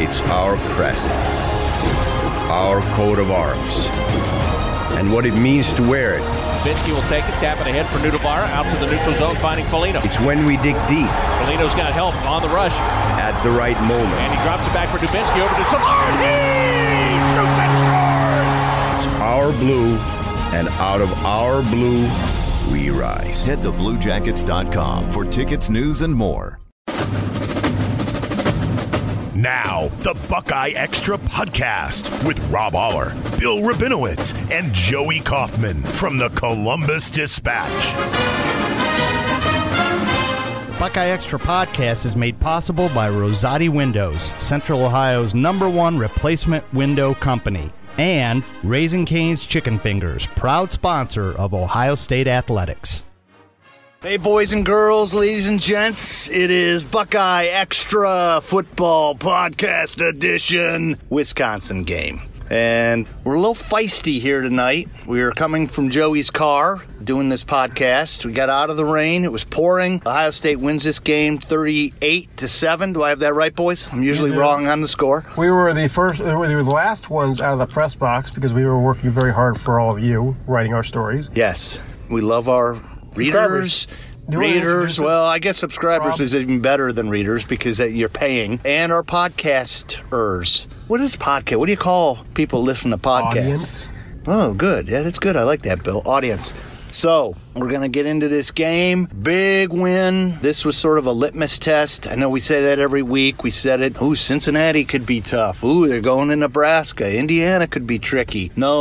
It's our crest, our coat of arms, and what it means to wear it. Dubinsky will take it, tap it ahead for Nudavara, out to the neutral zone, finding Foligno. It's when we dig deep. Foligno's got help on the rush. At the right moment. And he drops it back for Dubinsky over to Soulard. He shoots and scores! It's our blue, and out of our blue, we rise. Head to BlueJackets.com for tickets, news, and more. Now, the Buckeye Extra Podcast with Rob Aller, Bill Rabinowitz, and Joey Kaufman from the Columbus Dispatch. Buckeye Extra Podcast is made possible by Rosati Windows, Central Ohio's #1 replacement window company, and Raising Cane's Chicken Fingers, proud sponsor of Ohio State Athletics. Hey, boys and girls, ladies and gents, it is Buckeye Extra Football Podcast Edition, Wisconsin game. And we're a little feisty here tonight. We are coming from Joey's car doing this podcast. We got out of the rain. It was pouring. Ohio State wins this game 38-7. Do I have that right, boys? I'm usually wrong on the score. We were the last ones out of the press box because we were working very hard for all of you, writing our stories. Yes. We love our readers. Well, I guess subscribers is even better than readers because you're paying. And our podcasters. What is podcast? What do you call people listen to podcasts? Audience. Oh, good. Yeah, that's good. I like that, Bill. Audience. So, we're going to get into this game. Big win. This was sort of a litmus test. I know we say that every week. We said it. Ooh, Cincinnati could be tough. Ooh, they're going to Nebraska. Indiana could be tricky. No.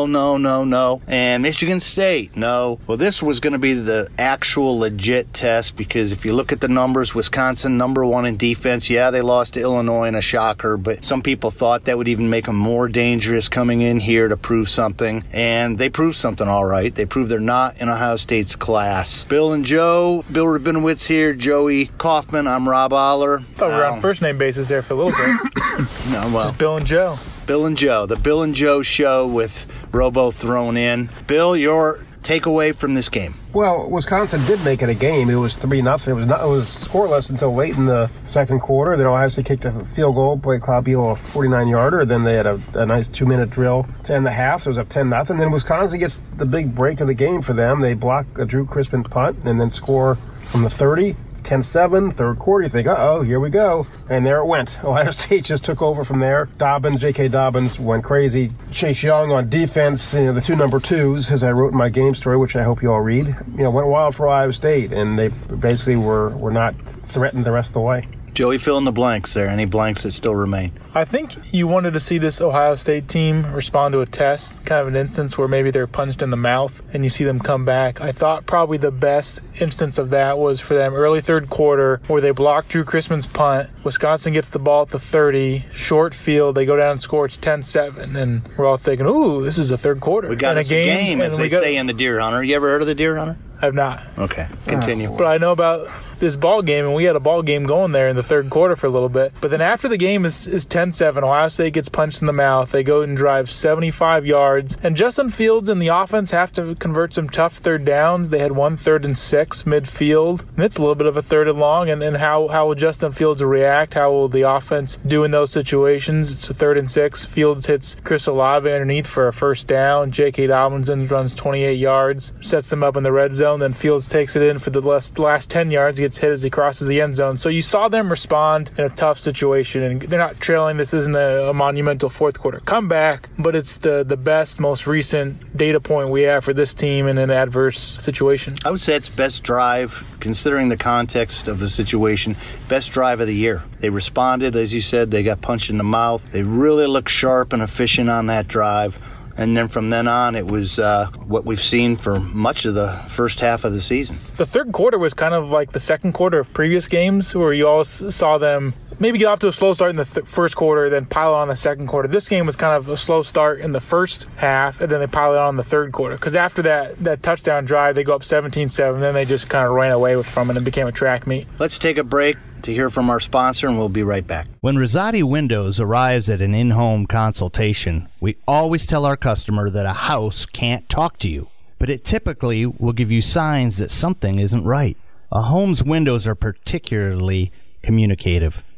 And Michigan State, no. Well, this was going to be the actual legit test because if you look at the numbers, Wisconsin #1 in defense. Yeah, they lost to Illinois in a shocker, but some people thought that would even make them more dangerous coming in here to prove something. And they proved something all right. They proved they're not in Ohio State's class. Bill and Joe, Bill Rabinowitz here, Joey Kaufman, I'm Rob Aller. Thought we were on first name basis there for a little bit. No, well. Just Bill and Joe. Bill and Joe, the Bill and Joe show with Robo thrown in. Bill, your takeaway from this game? Well, Wisconsin did make it a game. It was 3-0. It was scoreless until late in the second quarter. Then Ohio State kicked a field goal, Blake Claudio a 49-yarder. Then they had a nice 2-minute drill to end the half, so it was up 10-0. Then Wisconsin gets the big break of the game for them. They block a Drew Crispin punt and then score from the 30. It's 10-7, third quarter. You think, uh-oh, here we go. And there it went. Ohio State just took over from there. J.K. Dobbins went crazy. Chase Young on defense, the two number twos, as I wrote in my game story, which I hope you all read, went wild for Ohio State, and they basically were not threatened the rest of the way. Joey, fill in the blanks there. Any blanks that still remain? I think you wanted to see this Ohio State team respond to a test, kind of an instance where maybe they're punched in the mouth and you see them come back. I thought probably the best instance of that was for them early third quarter where they blocked Drew Chrisman's punt. Wisconsin gets the ball at the 30, short field. They go down and score. It's 10-7, and we're all thinking, ooh, this is the third quarter. We got a game, as they say in the Deer Hunter. You ever heard of the Deer Hunter? I've not. Okay, continue. But I know about this ball game, and we had a ball game going there in the third quarter for a little bit. But then after the game is 10-7, Ohio State gets punched in the mouth. They go and drive 75 yards. And Justin Fields and the offense have to convert some tough third downs. They had 1 3rd and 6 midfield. And it's a little bit of a 3rd and long. And how will Justin Fields react? How will the offense do in those situations? It's a 3rd and 6. Fields hits Chris Olave underneath for a first down. J.K. Dobbins runs 28 yards, sets them up in the red zone. Then Fields takes it in for the last 10 yards, gets hit as he crosses the end zone. So you saw them respond in a tough situation, and they're not trailing. This isn't a monumental fourth quarter comeback, but it's the best, most recent data point we have for this team in an adverse situation. I would say it's best drive, considering the context of the situation, best drive of the year. They responded, as you said, they got punched in the mouth. They really looked sharp and efficient on that drive. And then from then on, it was what we've seen for much of the first half of the season. The third quarter was kind of like the second quarter of previous games where you all saw them maybe get off to a slow start in the first quarter, then pile on the second quarter. This game was kind of a slow start in the first half, and then they pile it on the third quarter. Because after that touchdown drive, they go up 17-7, then they just kind of ran away from it and became a track meet. Let's take a break to hear from our sponsor, and we'll be right back. When Rosati Windows arrives at an in-home consultation, we always tell our customer that a house can't talk to you, but it typically will give you signs that something isn't right. A home's windows are particularly communicative.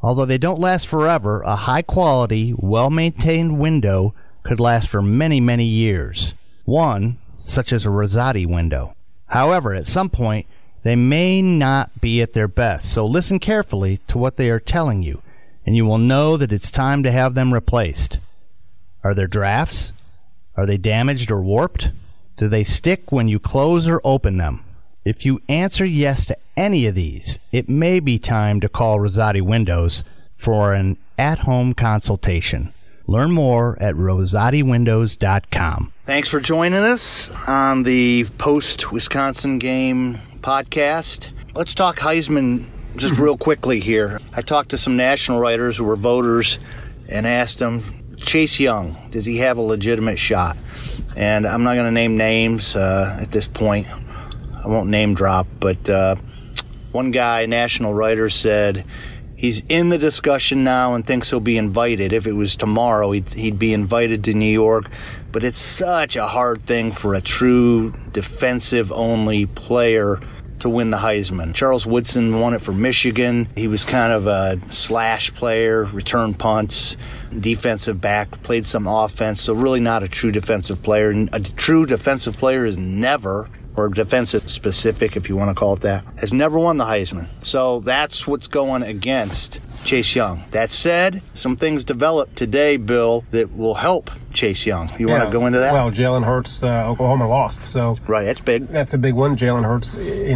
Although they don't last forever, a high-quality, well-maintained window could last for many, many years. One, such as a Rosati window. However, at some point, they may not be at their best, so listen carefully to what they are telling you, and you will know that it's time to have them replaced. Are there drafts? Are they damaged or warped? Do they stick when you close or open them? If you answer yes to any of these, it may be time to call Rosati Windows for an at-home consultation. Learn more at rosatiwindows.com. Thanks for joining us on the post-Wisconsin game podcast. Let's talk Heisman just real quickly here. I talked to some national writers who were voters and asked them, Chase Young, does he have a legitimate shot? And I'm not going to name names at this point. I won't name drop, but one guy, national writer, said he's in the discussion now and thinks he'll be invited. If it was tomorrow, he'd be invited to New York. But it's such a hard thing for a true defensive-only player to win the Heisman. Charles Woodson won it for Michigan. He was kind of a slash player, return punts, defensive back, played some offense, so really not a true defensive player. And a true defensive player is never, or defensive specific if you want to call it that, has never won the Heisman. So that's what's going against Chase Young. That said, some things developed today, Bill, that will help Chase Young. You want to go into that? Well, Jalen Hurts, Oklahoma lost. So right, that's big. That's a big one. Jalen Hurts,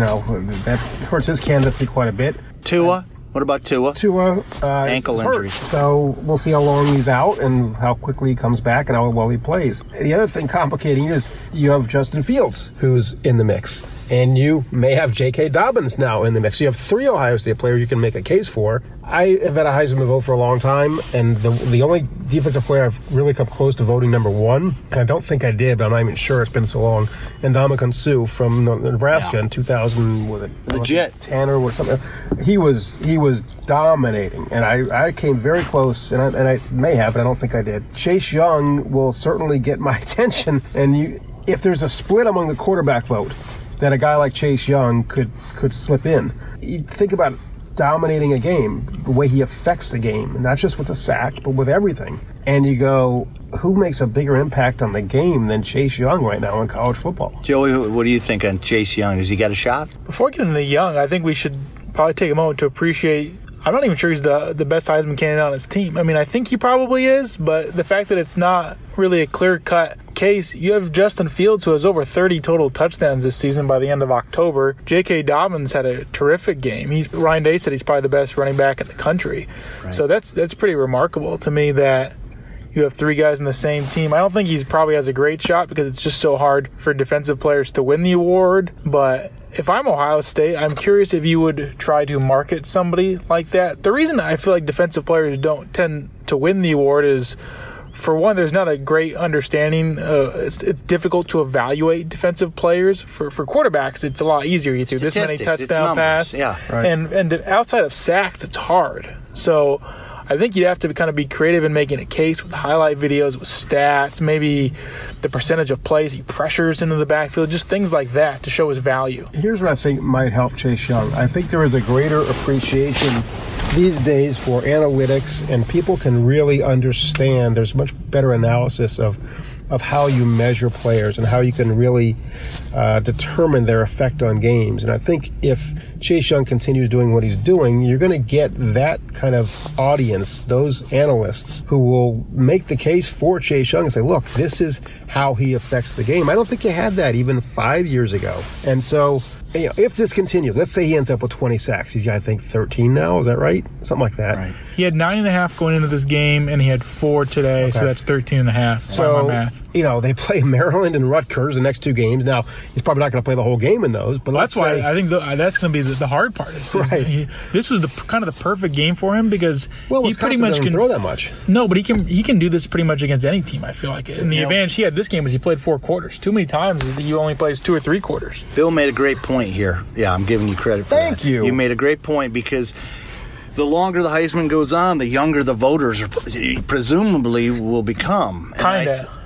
that hurts his candidacy quite a bit. Tua? What about Tua? Tua, ankle injury. So we'll see how long he's out and how quickly he comes back and how well he plays. The other thing complicating is you have Justin Fields, who's in the mix. And you may have J.K. Dobbins now in the mix. You have 3 Ohio State players you can make a case for. I have had a Heisman vote for a long time, and the only defensive player I've really come close to voting number 1, and I don't think I did, but I'm not even sure, it's been so long, Ndamukong Suh from Nebraska in 2000, was it legit 10 or something. He was dominating, and I came very close, and I may have, but I don't think I did. Chase Young will certainly get my attention, and if there's a split among the quarterback vote, that a guy like Chase Young could slip in. You think about dominating a game, the way he affects the game, not just with the sack, but with everything. And you go, who makes a bigger impact on the game than Chase Young right now in college football? Joey, what do you think on Chase Young? Has he got a shot? Before getting into Young, I think we should probably take a moment to appreciate, I'm not even sure he's the best Heisman candidate on his team. I mean, I think he probably is, but the fact that it's not really a clear-cut case, you have Justin Fields, who has over 30 total touchdowns this season by the end of October. J.K. Dobbins had a terrific game. Ryan Day said he's probably the best running back in the country. Right. So that's pretty remarkable to me that you have 3 guys in the same team. I don't think he probably has a great shot because it's just so hard for defensive players to win the award, but if I'm Ohio State, I'm curious if you would try to market somebody like that. The reason I feel like defensive players don't tend to win the award is, for one, there's not a great understanding. It's difficult to evaluate defensive players. For quarterbacks, it's a lot easier. You do this many touchdown passes. Yeah, right. And outside of sacks, it's hard. So I think you'd have to kind of be creative in making a case with highlight videos, with stats, maybe the percentage of plays he pressures into the backfield, just things like that to show his value. Here's what I think might help Chase Young. I think there is a greater appreciation these days for analytics, and people can really understand. There's much better analysis of how you measure players and how you can really determine their effect on games. And I think if Chase Young continues doing what he's doing, you're going to get that kind of audience, those analysts who will make the case for Chase Young and say, look, this is how he affects the game. I don't think you had that even 5 years ago. And so, if this continues, let's say he ends up with 20 sacks. He's got, I think, 13 now. Is that right? Something like that. Right. He had 9.5 going into this game, and he had 4 today, okay. So that's 13.5. So, my math. They play Maryland and Rutgers the next 2 games. Now, he's probably not going to play the whole game in those. But that's why I think that's going to be the hard part. Right. This was kind of the perfect game for him because he pretty much can throw that much. No, but he can do this pretty much against any team, I feel like. And the advantage he had this game is he played 4 quarters. Too many times he only plays 2 or 3 quarters. Bill made a great point here. Yeah, I'm giving you credit for that. Thank you. You made a great point because the longer the Heisman goes on, the younger the voters presumably will become. Kinda.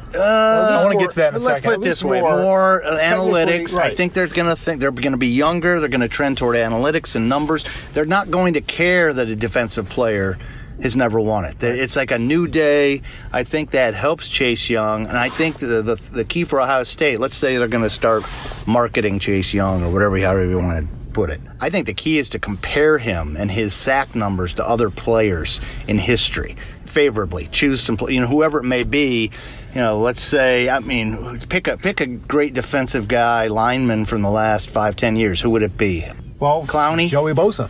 I want to get to that in a Let's second. put it this way: more more analytics. right. I think they're going to be younger. They're going to trend toward analytics and numbers. They're not going to care that a defensive player has never won it. It's like a new day. I think that helps Chase Young, and I think the key for Ohio State. Let's say they're going to start marketing Chase Young or however you want to put it. I think the key is to compare him and his sack numbers to other players in history favorably. Choose some, whoever it may be. Let's say, pick a great defensive guy, lineman from the last 5-10 years. Who would it be? Well, Clowney, Joey Bosa,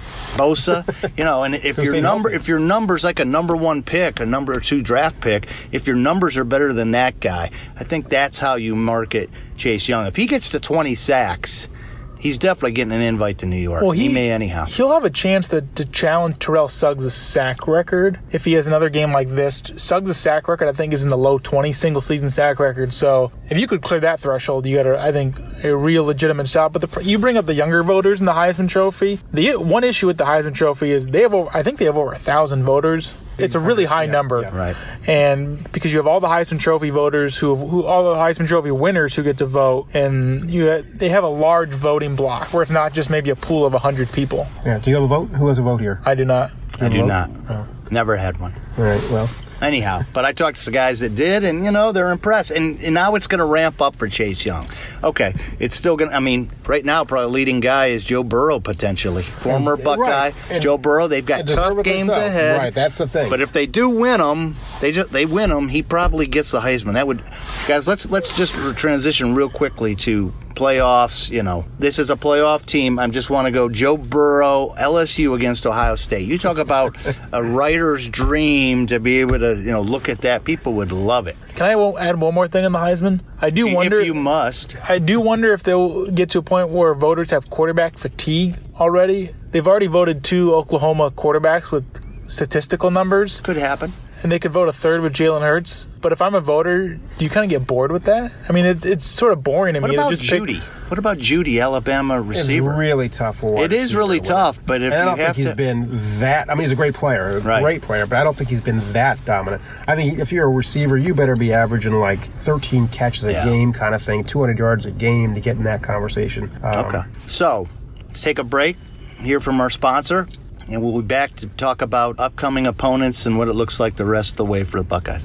and if your number's like a number 1 pick, a number 2 draft pick, if your numbers are better than that guy, I think that's how you market Chase Young. If he gets to 20 sacks, he's definitely getting an invite to New York. Well, he may anyhow. He'll have a chance to challenge Terrell Suggs' sack record if he has another game like this. Suggs' sack record, I think, is in the low 20 single-season sack record. So if you could clear that threshold, you got, I think, a real legitimate shot. But you bring up the younger voters in the Heisman Trophy. The one issue with the Heisman Trophy is I think they have over 1,000 voters. It's a really high number. Yeah. Right. And because you have all the Heisman Trophy voters who all the Heisman Trophy winners who get to vote, and they have a large voting block where it's not just maybe a pool of 100 people. Yeah. Do you have a vote? Who has a vote here? I do not. I do not. Oh. Never had one. All right. Well. Anyhow, but I talked to some guys that did, and, they're impressed. And now it's going to ramp up for Chase Young. Okay, it's still going to, right now, probably leading guy is Joe Burrow, potentially. Former Buckeye. Right. Joe Burrow, they've got tough games ahead. Right, that's the thing. But if they do win them, they win them, he probably gets the Heisman. Guys, let's just transition real quickly to playoffs. This is a playoff team. I just want to go Joe Burrow, LSU against Ohio State. You talk about a writer's dream to be able to look at that. People would love it. Can I add one more thing on the Heisman? I do wonder if you must. I do wonder if they'll get to a point where voters have quarterback fatigue already. They've already voted 2 Oklahoma quarterbacks with statistical numbers. Could happen. And they could vote a third with Jalen Hurts. But if I'm a voter, do you kind of get bored with that? It's sort of boring to me. What about Judy, Alabama receiver? It's really tough. It is really tough, but if I don't you have think he's been that. He's a great player, great player, but I don't think he's been that dominant. I think if you're a receiver, you better be averaging like 13 catches a game kind of thing, 200 yards a game to get in that conversation. Okay. So let's take a break, hear from our sponsor, and we'll be back to talk about upcoming opponents and what it looks like the rest of the way for the Buckeyes.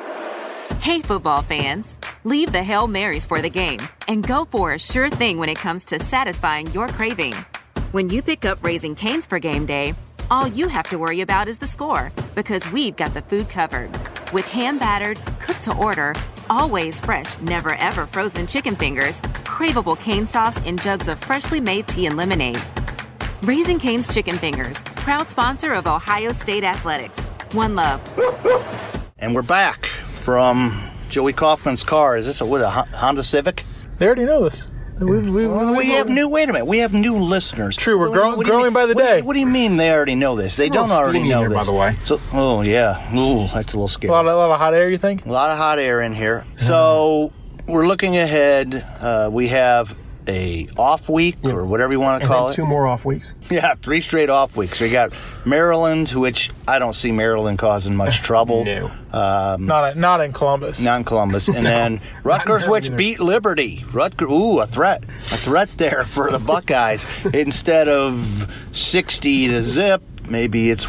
Hey, football fans. Leave the Hail Marys for the game and go for a sure thing when it comes to satisfying your craving. When you pick up Raising Cane's for game day, all you have to worry about is the score, because we've got the food covered. With hand-battered, cooked-to-order, always fresh, never-ever frozen chicken fingers, craveable cane sauce, and jugs of freshly made tea and lemonade. Raising Cane's Chicken Fingers, proud sponsor of Ohio State Athletics. One love. And we're back from Joey Kaufman's car. Is this a Honda Civic? They already know this. We have new listeners. True, we're growing by the day. What do you mean they already know this? They don't already know this. By the way. So, that's a little scary. A lot of hot air, you think? A lot of hot air in here. So we're looking ahead. We have a off week or whatever you want to call it. 2 more off weeks. Yeah, 3 straight off weeks. We got Maryland, which I don't see Maryland causing much trouble. No. Not in Columbus. Not in Columbus. And then Rutgers, which beat Liberty. Rutgers, a threat there for the Buckeyes. Instead of 60-0, maybe it's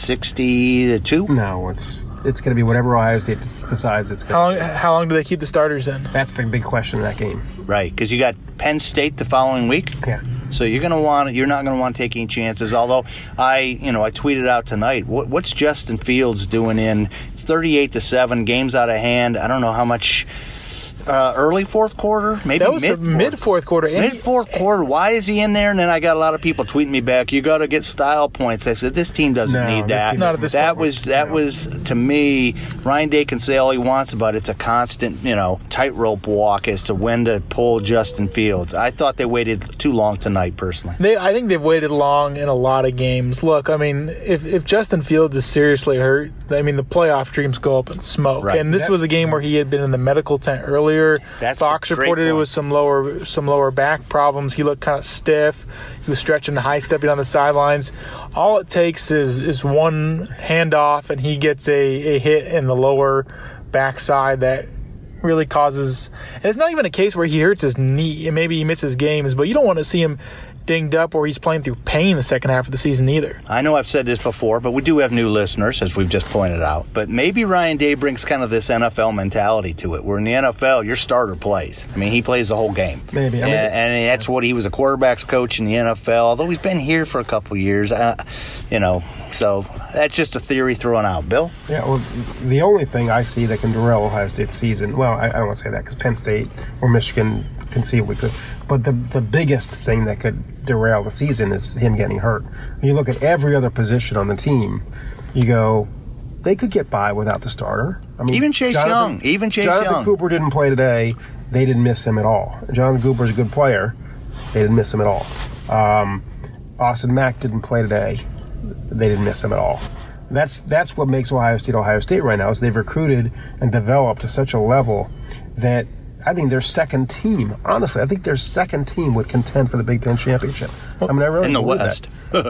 60-2? No, it's going to be whatever Ohio State decides it's going to be. How long do they keep the starters in? That's the big question in that game. Right, because you got Penn State the following week. Yeah. So you're not going to want to take any chances. Although I tweeted out tonight, what's Justin Fields doing it's 38-7, games out of hand. I don't know how much. Early fourth quarter, maybe that was mid fourth quarter. Mid fourth quarter. Why is he in there? And then I got a lot of people tweeting me back. You got to get style points. I said this team doesn't need that. Not at this point. That was to me. Ryan Day can say all he wants about it. It's a constant tightrope walk as to when to pull Justin Fields. I thought they waited too long tonight, personally. I think they've waited long in a lot of games. Look, if Justin Fields is seriously hurt, the playoff dreams go up in smoke. Right. And this was a game where he had been in the medical tent earlier. Fox reported it was some lower back problems. He looked kind of stiff. He was stretching high, stepping on the sidelines. All it takes is one handoff, and he gets a hit in the lower backside that really causes. And it's not even a case where he hurts his knee and maybe he misses games, but you don't want to see him dinged up or he's playing through pain the second half of the season either. I know I've said this before, but we do have new listeners, as we've just pointed out. But maybe Ryan Day brings kind of this NFL mentality to it, where in the NFL, your starter plays. I mean, he plays the whole game. Maybe. And that's what he was a quarterback's coach in the NFL, although he's been here for a couple years. So that's just a theory thrown out. Bill? Yeah, well, the only thing I see that can derail Ohio State's season, well, I don't want to say that because Penn State or Michigan conceivably could, but the biggest thing that could derail the season is him getting hurt. When you look at every other position on the team, you go, they could get by without the starter. I mean, even Chase Young. Jonathan Cooper didn't play today. They didn't miss him at all. Jonathan Cooper's a good player. They didn't miss him at all. Austin Mack didn't play today. They didn't miss him at all. That's what makes Ohio State right now, is they've recruited and developed to such a level that I think their second team, honestly, I think their second team would contend for the Big Ten championship. I mean, I really in the believe West.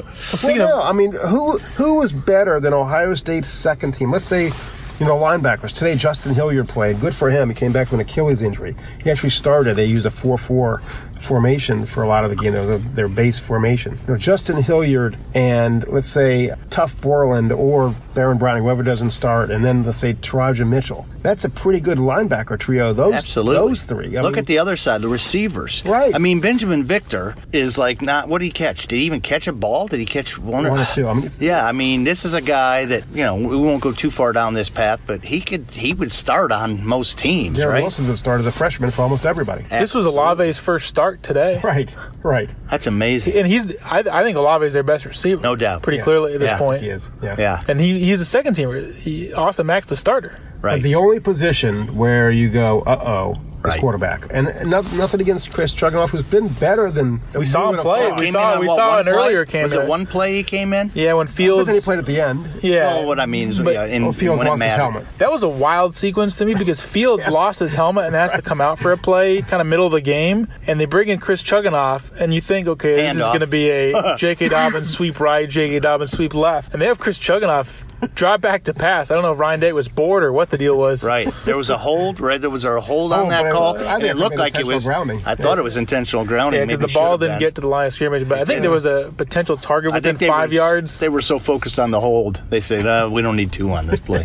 I mean, who is better than Ohio State's second team? Let's say, linebackers. Today, Justin Hilliard played. Good for him. He came back from an Achilles injury. He actually started. They used a 4-4 formation for a lot of the game. That was their base formation. Justin Hilliard and, let's say, Tuff Borland or Baron Browning, whoever doesn't start, and then, let's say, Taraja Mitchell. That's a pretty good linebacker trio, those three. Look at the other side, the receivers. Right. I mean, Benjamin Victor is like not, what did he catch? Did he even catch a ball? Did he catch one or two? I mean, this is a guy that, we won't go too far down this path, but he would start on most teams, Darren right? Wilson started as a freshman for almost everybody. This was Olave's first start today. Right. That's amazing. And I think Olave's their best receiver. No doubt. Pretty clearly at this point. He is. Yeah. And he's a second teamer. Austin Mack's the starter. Right. But the only position where you go, is quarterback. And nothing against Chris Chugunov, who's been better than we saw him play. We saw an earlier came in. Was it one play he came in? Yeah, when Fields. But then he played at the end. Yeah. Well, what I mean is, Fields when lost his helmet. That was a wild sequence to me because Fields lost his helmet and has to come out for a play, kind of middle of the game, and they bring in Chris Chugunov, and you think, okay, this is going to be a J.K. Dobbins sweep right, J.K. Dobbins sweep left, and they have Chris Chugunov drop back to pass. I don't know if Ryan Day was bored or what the deal was. Right. There was a hold. Right. There was a hold on that call. And it looked like it was grounding. I thought it was intentional grounding. Yeah, because the ball didn't get to the line of scrimmage. But I think there was a potential target within 5 yards. They were so focused on the hold. They said, we don't need 2 on this play.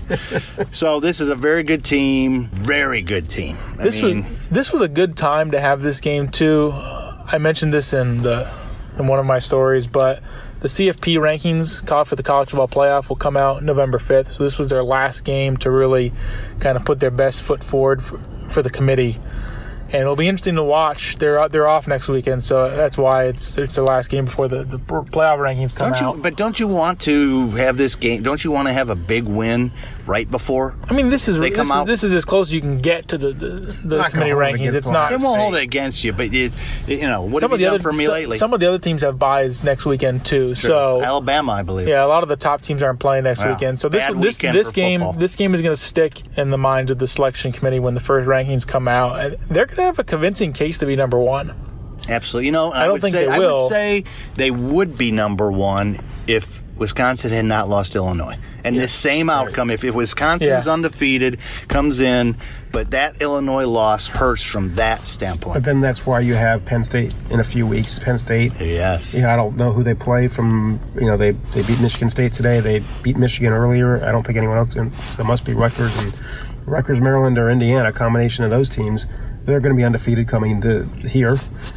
So this is a very good team. Very good team. This was a good time to have this game, too. I mentioned this in one of my stories, but the CFP rankings for the college football playoff will come out November 5th. So this was their last game to really kind of put their best foot forward for the committee. And it'll be interesting to watch. They're off next weekend, so that's why it's their last game before the playoff rankings come out. But don't you want to have this game? Don't you want to have a big win right before? I mean, this is as close as you can get to the committee rankings. It's not. They won't hold it against you, but what have you done for me lately? Some of the other teams have byes next weekend too. Sure. So Alabama, I believe. Yeah, a lot of the top teams aren't playing next weekend. So this game is going to stick in the minds of the selection committee when the first rankings come out. They're going to have a convincing case to be number one. Absolutely. I don't think they will. I would say they would be number one if Wisconsin had not lost Illinois. And this same outcome, if Wisconsin is undefeated, comes in, but that Illinois loss hurts from that standpoint. But then that's why you have Penn State in a few weeks. Penn State. Yes. I don't know who they play from. They beat Michigan State today. They beat Michigan earlier. I don't think anyone else. So it must be Rutgers, Maryland, or Indiana, a combination of those teams. They're going to be undefeated coming into here.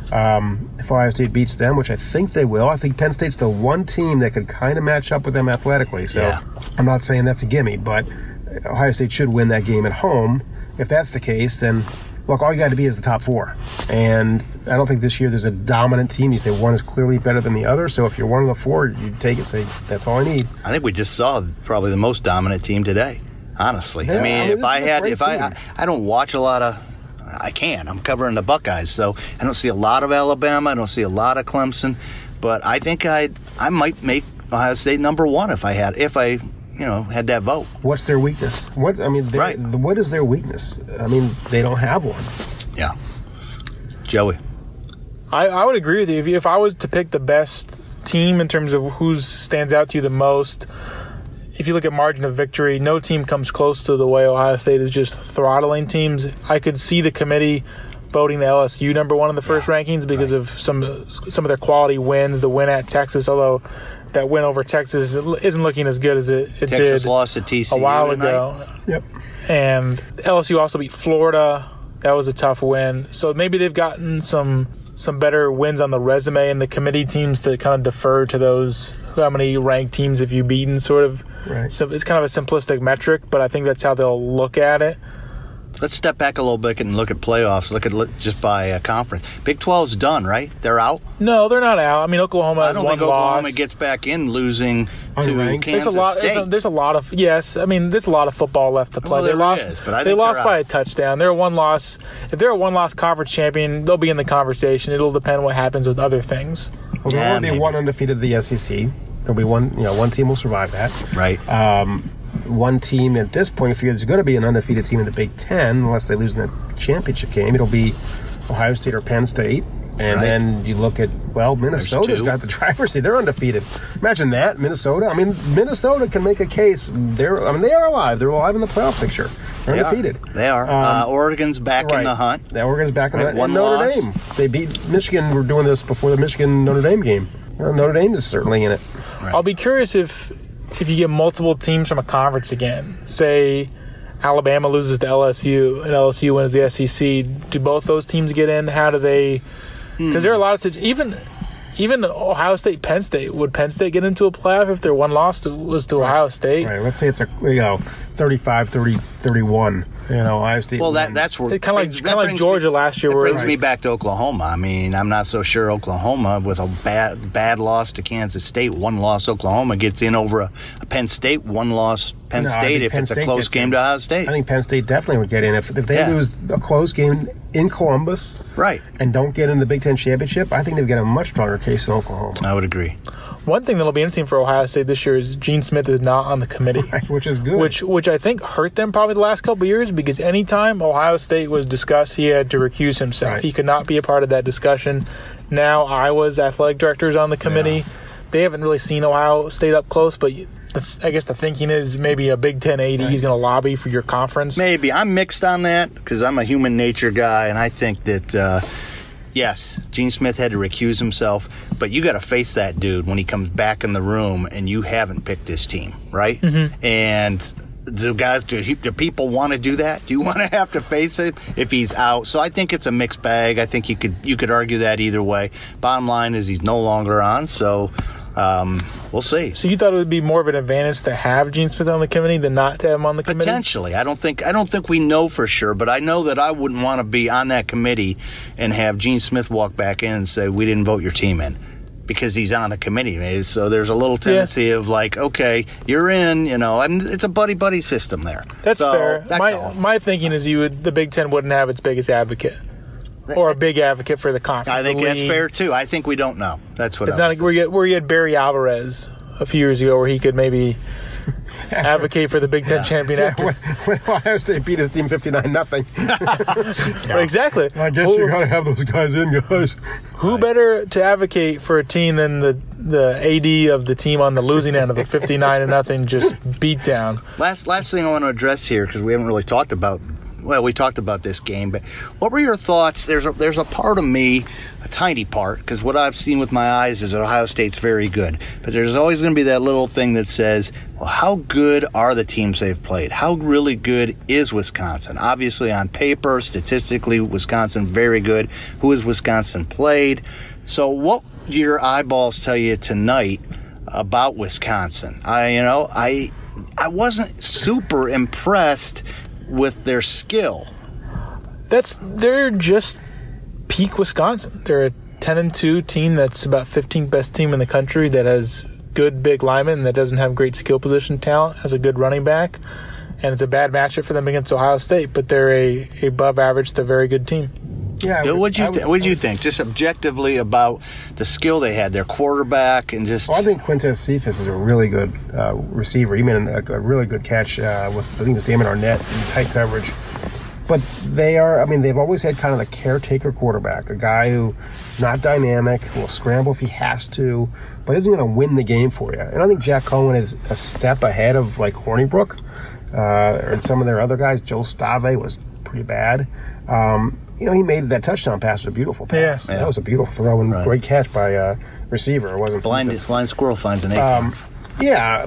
If Ohio State beats them, which I think they will, I think Penn State's the one team that could kind of match up with them athletically. So I'm not saying that's a gimme, but Ohio State should win that game at home. If that's the case, then look, all you got to be is the top 4. And I don't think this year there's a dominant team. You say one is clearly better than the other. So if you're one of the 4, you take it, say, that's all I need. I think we just saw probably the most dominant team today, honestly. Yeah, I don't watch a lot of. I can. I'm covering the Buckeyes, so I don't see a lot of Alabama. I don't see a lot of Clemson, but I think I might make Ohio State number 1 if I had that vote. What's their weakness? What is their weakness? I mean, they don't have one. Yeah. Joey. I would agree with you. If I was to pick the best team in terms of who stands out to you the most, if you look at margin of victory, no team comes close to the way Ohio State is just throttling teams. I could see the committee voting the LSU number one in the first rankings because of some of their quality wins. The win at Texas, although that win over Texas isn't looking as good as it did. Texas lost to TCU a while tonight. ago. Yep. And LSU also beat Florida. That was a tough win. So maybe they've gotten some better wins on the resume, and the committee teams to kind of defer to those. How many ranked teams have you beaten? Sort of. Right. So it's kind of a simplistic metric, but I think that's how they'll look at it. Let's step back a little bit and look at playoffs. Look just by conference. Big 12's done, right? They're out? No, they're not out. I mean, Oklahoma has one loss. I don't think Oklahoma gets back in losing to Kansas State. There's a lot of there's a lot of football left to play. Well, they lost by a touchdown. They're a one-loss. If they're a one-loss conference champion, they'll be in the conversation. It'll depend what happens with other things. Well, there will be one undefeated in the SEC. There'll be one team will survive that. Right. One team at this point, if there's going to be an undefeated team in the Big Ten, unless they lose in the championship game, it'll be Ohio State or Penn State. And then you look at, Minnesota's got the driver's seat. They're undefeated. Imagine that, Minnesota. I mean, Minnesota can make a case. They are alive. They're alive in the playoff picture. They're undefeated. They are. Oregon's back in the hunt. Oregon's back in the hunt. One and loss. Notre Dame. They beat Michigan. We're doing this before the Michigan-Notre Dame game. Notre Dame is certainly in it. Right. I'll be curious if you get multiple teams from a conference again. Say Alabama loses to LSU and LSU wins the SEC. Do both those teams get in? How do they? Because there are a lot of even Ohio State, Penn State. Would Penn State get into a playoff if their one loss was to Ohio State? Right. Let's say it's 35-30-31. Ohio State. Well, that's where it kind of like Georgia last year. It brings me back to Oklahoma. I mean, I'm not so sure Oklahoma with a bad loss to Kansas State, one loss Oklahoma gets in over a Penn State, one loss Penn State if it's a close game to Ohio State. I think Penn State definitely would get in if they lose a close game in Columbus, right, and don't get in the Big Ten championship. I think they've got a much stronger case in Oklahoma. I would agree. One thing that'll be interesting for Ohio State this year is Gene Smith is not on the committee, right, which is good. Which I think hurt them probably the last couple of years because anytime Ohio State was discussed, he had to recuse himself. Right. He could not be a part of that discussion. Now Iowa's athletic director is on the committee. Yeah. They haven't really seen Ohio State up close, but I guess the thinking is maybe a Big Ten AD is going to lobby for your conference. Maybe. I'm mixed on that because I'm a human nature guy, and I think that yes, Gene Smith had to recuse himself, but you got to face that dude when he comes back in the room and you haven't picked his team, right? Mm-hmm. And do people want to do that? Do you want to have to face it if he's out? So I think it's a mixed bag. I think you could argue that either way. Bottom line is he's no longer on, so we'll see. So you thought it would be more of an advantage to have Gene Smith on the committee than not to have him on the committee? Potentially. I don't think we know for sure, but I know that I wouldn't want to be on that committee and have Gene Smith walk back in and say, we didn't vote your team in because he's on the committee. So there's a little tendency of like, okay, you're in, it's a buddy-buddy system there. That's fair. My thinking is the Big Ten wouldn't have its biggest advocate. Or a big advocate for the conference. I think that's fair, too. I think we don't know. That's what where you had Barry Alvarez a few years ago where he could maybe advocate for the Big Ten champion after. When Ohio State beat his team 59-0. Exactly. I guess you got to have those guys in, guys. Who better to advocate for a team than the AD of the team on the losing end of a 59-0 just beat down? Last thing I want to address here, because we haven't really talked about we talked about this game, but what were your thoughts? There's a part of me, a tiny part, because what I've seen with my eyes is that Ohio State's very good. But there's always going to be that little thing that says, well, how good are the teams they've played? How really good is Wisconsin? Obviously, on paper, statistically, Wisconsin very good. Who has Wisconsin played? So what do your eyeballs tell you tonight about Wisconsin? I wasn't super impressed with their skill. They're just peak Wisconsin. They're a 10-2 team that's about 15th best team in the country that has good big linemen that doesn't have great skill position talent, has a good running back, and it's a bad matchup for them against Ohio State, but they're a above average to very good team. Yeah, Bill, what'd you think, just objectively, about the skill they had, their quarterback, and just? Well, I think Quintez Cephas is a really good receiver. He made a really good catch with, I think, it was Damon Arnett in tight coverage. But they've always had kind of the caretaker quarterback, a guy who's not dynamic, will scramble if he has to, but isn't going to win the game for you. And I think Jack Cohen is a step ahead of like Hornibrook and some of their other guys. Joe Stave was pretty bad. He made that touchdown pass, was a beautiful pass. Yeah. That was a beautiful throw and great catch by a receiver. It wasn't blind squirrel finds an egg. Yeah.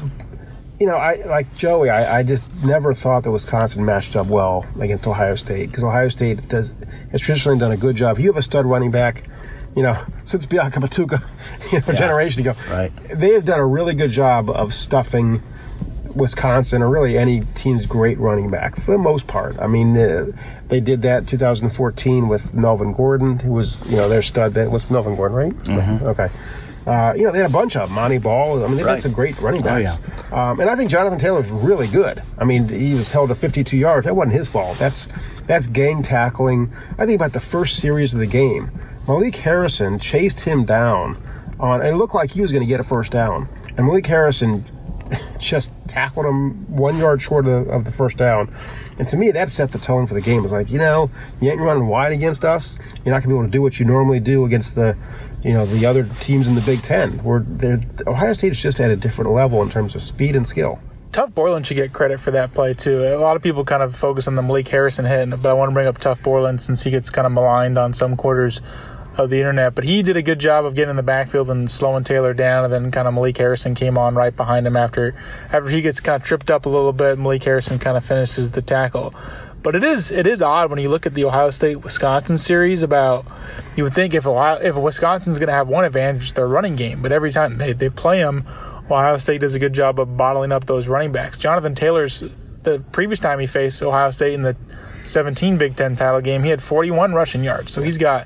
I like Joey. I just never thought that Wisconsin matched up well against Ohio State, because Ohio State has traditionally done a good job. You have a stud running back, since Bianca Matuka, a generation ago. Right. They have done a really good job of stuffing Wisconsin, or really any team's great running back for the most part. I mean, they did that in 2014 with Melvin Gordon, who was their stud. That was Melvin Gordon, right? Mm-hmm. Okay. They had a bunch of them. Monty Ball. I mean, they've had some great running backs. Oh, yeah. And I think Jonathan Taylor's really good. I mean, he was held to 52 yards. That wasn't his fault. That's gang tackling. I think about the first series of the game, Malik Harrison chased him down and it looked like he was going to get a first down. And Malik Harrison just tackled him 1 yard short of the first down. And to me, that set the tone for the game. It's like, you ain't running wide against us. You're not going to be able to do what you normally do against the other teams in the Big Ten. Ohio State is just at a different level in terms of speed and skill. Tuf Borland should get credit for that play, too. A lot of people kind of focus on the Malik Harrison hit, but I want to bring up Tuf Borland since he gets kind of maligned on some quarters of the internet. But he did a good job of getting in the backfield and slowing Taylor down, and then kind of Malik Harrison came on right behind him after he gets kind of tripped up a little bit. Malik Harrison kind of finishes the tackle. But it is odd when you look at the Ohio State-Wisconsin series. You would think if Wisconsin's going to have one advantage, it's their running game. But every time they play them, Ohio State does a good job of bottling up those running backs. Jonathan Taylor's, the previous time he faced Ohio State in the 17 Big Ten title game, he had 41 rushing yards. So he's got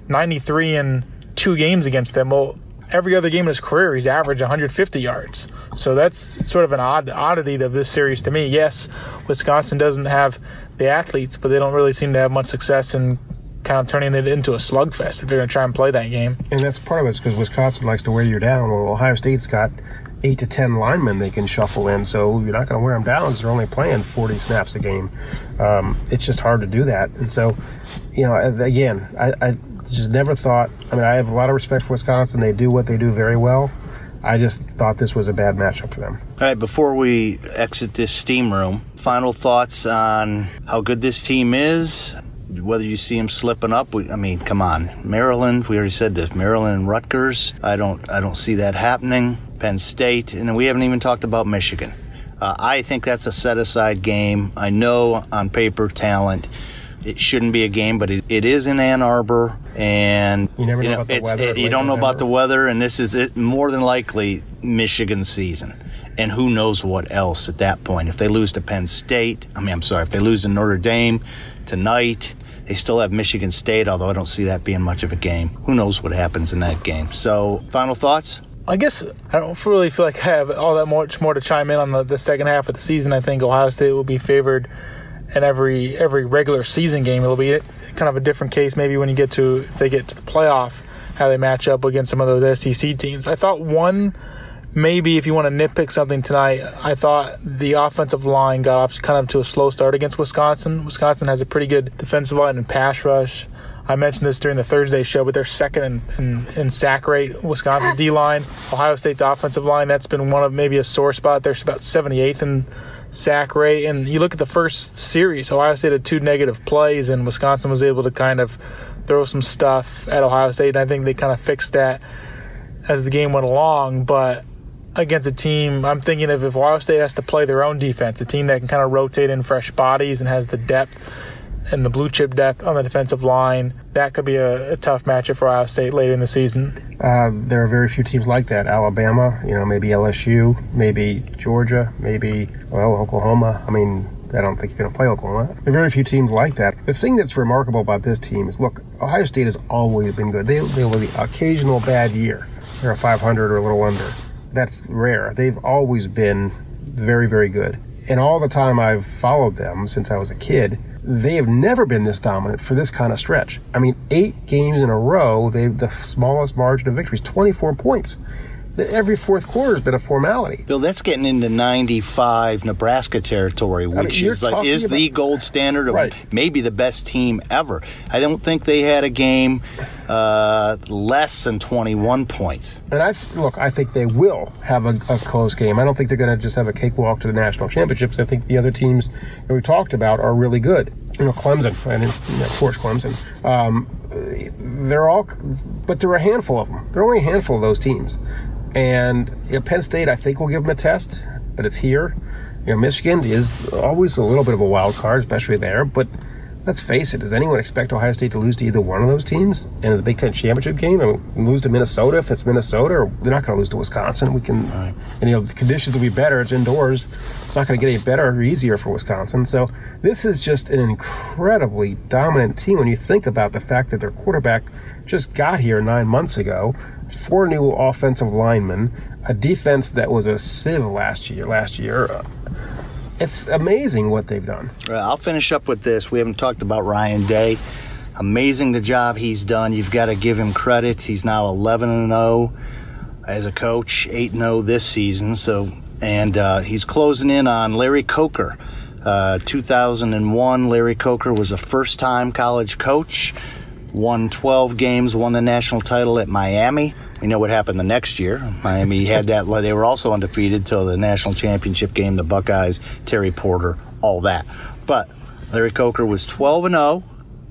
93 in 2 games against them. Well, every other game in his career, he's averaged 150 yards. So that's sort of an oddity of this series to me. Yes, Wisconsin doesn't have the athletes, but they don't really seem to have much success in kind of turning it into a slugfest if they're going to try and play that game. And that's part of it, because Wisconsin likes to wear you down. Well, Ohio State's got 8 to 10 linemen they can shuffle in, so you're not going to wear them down because they're only playing 40 snaps a game. It's just hard to do that. And so, again, I just never thought. I mean, I have a lot of respect for Wisconsin. They do what they do very well. I just thought this was a bad matchup for them. All right, before we exit this steam room, final thoughts on how good this team is, whether you see them slipping up. Come on. Maryland, we already said this. Maryland and Rutgers, I don't see that happening. Penn State, and we haven't even talked about Michigan. I think that's a set-aside game. I know on paper talent, it shouldn't be a game, but it is in Ann Arbor, and you never know about the weather. You don't know about the weather, and this is more than likely Michigan season. And who knows what else at that point. If they lose to Penn State, if they lose to Notre Dame tonight, they still have Michigan State, although I don't see that being much of a game. Who knows what happens in that game. So, final thoughts? I guess I don't really feel like I have all that much more to chime in on the second half of the season. I think Ohio State will be favored in every regular season game. It'll be kind of a different case maybe when if they get to the playoff, how they match up against some of those SEC teams. I thought maybe if you want to nitpick something tonight, I thought the offensive line got off kind of to a slow start against Wisconsin. Wisconsin has a pretty good defensive line and pass rush. I mentioned this during the Thursday show, but they're second in sack rate. Wisconsin's D-line, Ohio State's offensive line, that's been one of maybe a sore spot. They're about 78th in sack rate. And you look at the first series, Ohio State had 2 negative plays, and Wisconsin was able to kind of throw some stuff at Ohio State. And I think they kind of fixed that as the game went along. But against a team, I'm thinking if Ohio State has to play their own defense, a team that can kind of rotate in fresh bodies and has the depth and the blue chip depth on the defensive line, that could be a tough matchup for Ohio State later in the season. There are very few teams like that. Alabama, maybe LSU, maybe Georgia, maybe, Oklahoma. I don't think you're going to play Oklahoma. There are very few teams like that. The thing that's remarkable about this team is, look, Ohio State has always been good. They will the occasional bad year. They're a 500 or a little under. That's rare. They've always been very, very good. And all the time I've followed them since I was a kid, they have never been this dominant for this kind of stretch. 8 games in a row, the smallest margin of victory is 24 points. Every fourth quarter has been a formality. Bill, that's getting into 95 Nebraska territory, which is the gold standard of maybe the best team ever. I don't think they had a game less than 21 points. And I think they will have a close game. I don't think they're going to just have a cakewalk to the national championships. I think the other teams that we talked about are really good. Clemson, and of course Clemson. But there are a handful of them. There are only a handful of those teams. And Penn State, I think, will give them a test, but it's here. Michigan is always a little bit of a wild card, especially there. But let's face it, does anyone expect Ohio State to lose to either one of those teams in the Big Ten championship game? Lose to Minnesota if it's Minnesota, or they're not going to lose to Wisconsin. The conditions will be better. It's indoors. It's not going to get any better or easier for Wisconsin. So this is just an incredibly dominant team when you think about the fact that their quarterback just got here 9 months ago. 4 new offensive linemen, a defense that was a sieve last year. It's amazing what they've done. I'll finish up with this. We haven't talked about Ryan Day. Amazing the job he's done. You've got to give him credit. He's now 11-0 as a coach, 8-0 this season. And he's closing in on Larry Coker. 2001, Larry Coker was a first-time college coach. Won 12 games, won the national title at Miami. We know what happened the next year. Miami had that. They were also undefeated till the national championship game, the Buckeyes, Terry Porter, all that. But Larry Coker was 12-0,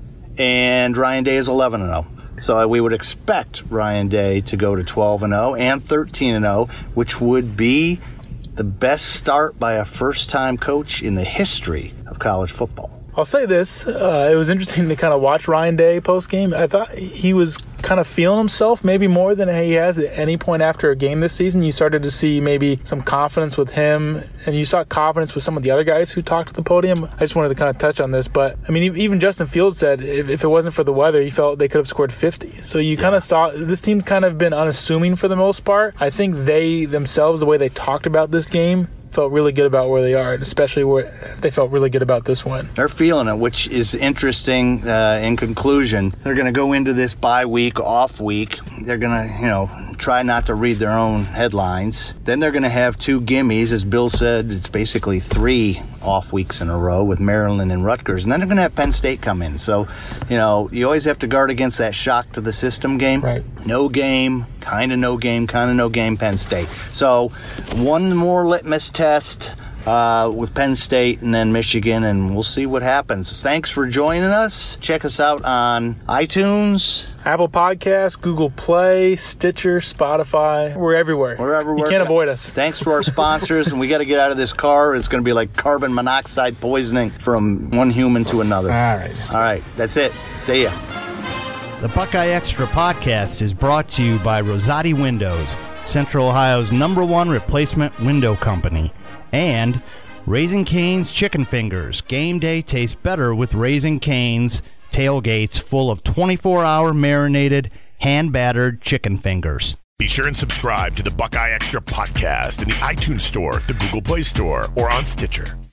and Ryan Day is 11-0. So we would expect Ryan Day to go to 12-0 and 13-0, which would be the best start by a first-time coach in the history of college football. I'll say this, it was interesting to kind of watch Ryan Day post-game. I thought he was kind of feeling himself maybe more than he has at any point after a game this season. You started to see maybe some confidence with him, and you saw confidence with some of the other guys who talked at the podium. I just wanted to kind of touch on this, but I mean, even Justin Fields said if it wasn't for the weather, he felt they could have scored 50. So you kind of saw this team's kind of been unassuming for the most part. I think they themselves, the way they talked about this game, felt really good about where they are, and especially where they felt really good about this win. They're feeling it, which is interesting. In conclusion, they're going to go into this bye week, off week. They're going to, try not to read their own headlines. Then they're going to have 2 gimmies. As Bill said, it's basically 3 off weeks in a row with Maryland and Rutgers. And then they're going to have Penn State come in. So, you always have to guard against that shock to the system game. Right. No game, kind of no game, Penn State. So one more litmus test with Penn State and then Michigan, and we'll see what happens. Thanks for joining us. Check us out on iTunes, Apple Podcasts, Google Play, Stitcher, Spotify. We're everywhere. You can't avoid us. Thanks to our sponsors, and we got to get out of this car. It's going to be like carbon monoxide poisoning from one human to another. All right. That's it. See ya. The Buckeye Extra podcast is brought to you by Rosati Windows, Central Ohio's #1 replacement window company, and Raising Cane's Chicken Fingers. Game day tastes better with Raising Cane's tailgates full of 24-hour marinated, hand-battered chicken fingers. Be sure and subscribe to the Buckeye Extra podcast in the iTunes Store, the Google Play Store, or on Stitcher.